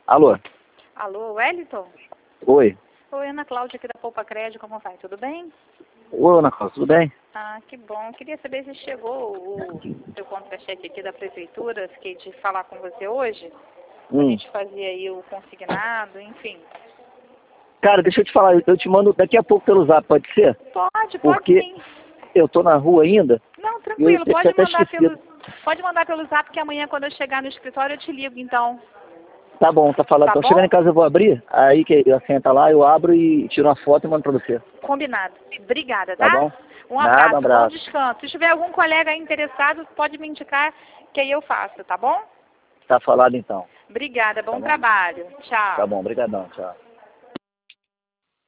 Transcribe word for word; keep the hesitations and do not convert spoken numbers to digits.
Alô? Alô, Wellington? Oi. Oi, Ana Cláudia aqui da Poupa Crédito, como vai? Tudo bem? Oi, Ana Cláudia, tudo bem? Ah, que bom. Queria saber se chegou o seu contra-cheque aqui da prefeitura. Fiquei de falar com você hoje. Hum. A gente fazia aí o consignado, enfim. Cara, deixa eu te falar, eu te mando daqui a pouco pelo zap, pode ser? Pode, pode Porque sim. eu tô na rua ainda. Não, e tranquilo, eu tinha pode até mandar esquecido. pelo. Pode mandar pelo zap que amanhã quando eu chegar no escritório eu te ligo, então. Tá bom, tá falado. Tá Então bom? chegando em casa eu vou abrir, aí que a senha tá lá, eu abro e tiro uma foto e mando pra você. Combinado. Obrigada, Tá tá? bom? Um Nada, abraço, um bom abraço. descanso. Se tiver algum colega aí interessado, pode me indicar que aí eu faço, tá bom? Tá falado então. Obrigada, bom Tá bom? trabalho. Tchau. Tá bom, obrigadão, tchau.